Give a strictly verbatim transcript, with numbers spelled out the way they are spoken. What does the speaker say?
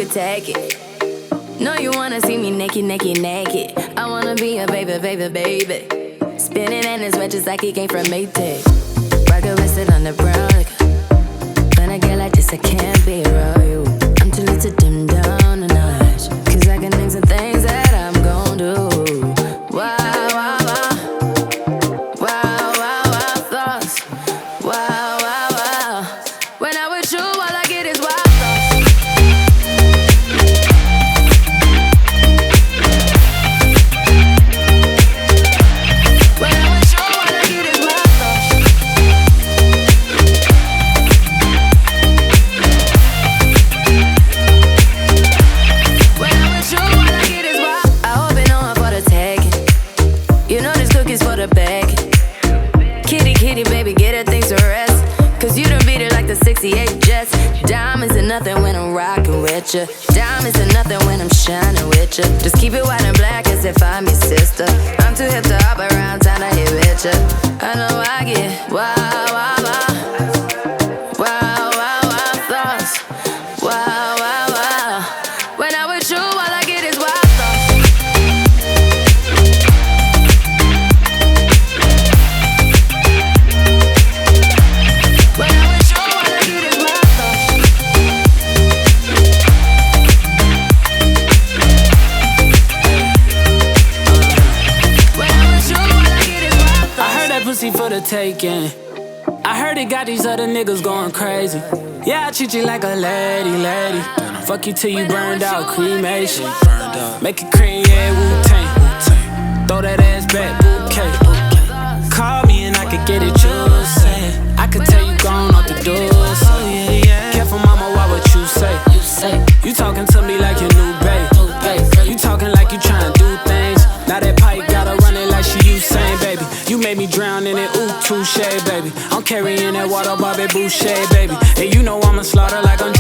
could take it. No, you wanna see me naked, naked, naked. I wanna be a baby, baby, baby. Spinning in his wet just like he came from Maytag. Rocket rested on the brown liquor. When I get like this, I can't be royal. I'm too lit to dim down a notch. Cause I can think some things that I'm gon' do. Wow, wow, wow. Wow, wow, wow, thoughts. Wow, wow, wow. When I'm with you, all I get is wild thoughts. When I'm with you, all I get is wild thoughts. When I'm with you, all I get is wild. I hope it know I'm for the taking. You know this cookie's for the baking. Kitty, kitty, baby, get her things to rest. Cause you done beat it like the sixty-eight Jets. Diamonds are nothing when I'm rockin' with ya. Diamonds are nothing when I'm shining with ya. Just keep it white and black as if I'm your sister. I'm too hip to hop around, time to hit with ya. I know I get wow, wow, wow. Wow, wow, wow, thoughts. Wow, wow, wow. When I'm with you, all I get is wild thoughts. When I'm with you, all I get is wild thoughts. When I'm with you, all I get is wild thoughts. I heard that pussy for the taking. I heard it got these other niggas going crazy. Yeah, I treat you like a lady, lady. Fuck you till you burned out, cremation. Make it cream, yeah, Wu-Tang. Throw that ass back, bouquet. Call me and I could get it, you say. I could tell you gone off the door, so careful, mama, why what you say? You talking to me like your new babe. You talking like you tryna do things. Now that pipe gotta run it like she Usain, baby. You made me drown in it, ooh, touche, baby. I'm carrying that water, Bobby Boucher, baby. And you know I'ma slaughter like I'm